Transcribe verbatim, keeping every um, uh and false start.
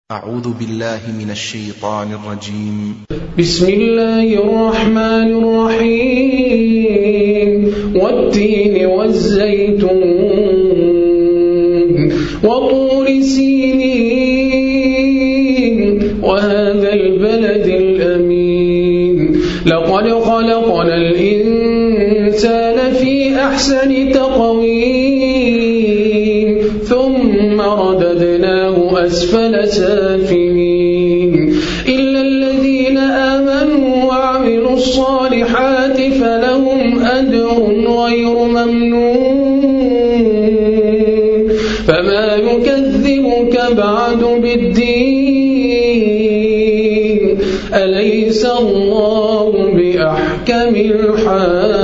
أعوذ بالله من الشيطان الرجيم. بسم الله الرحمن الرحيم. والتين والزيتون وطور سينين وهذا البلد الأمين لقد خلقنا الإنسان في أحسن تقويم ثم رددناه أسفل سافلين إلا الذين آمنوا وعملوا الصالحات فلهم أجر غير ممنون فما يكذبك بعد بالدين أليس الله بأحكم الحاكمين.